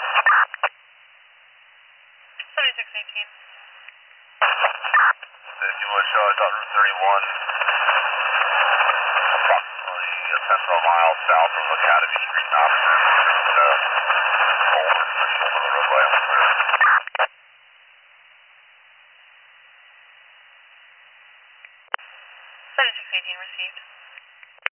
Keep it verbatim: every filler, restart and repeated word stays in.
seventy-six eighteen. If you wish, uh, Route thirty-one, approximately ten twelve miles south of Academy Street, Madison. Uh, over the shoulder of the roadway. seventy-six eighteen received.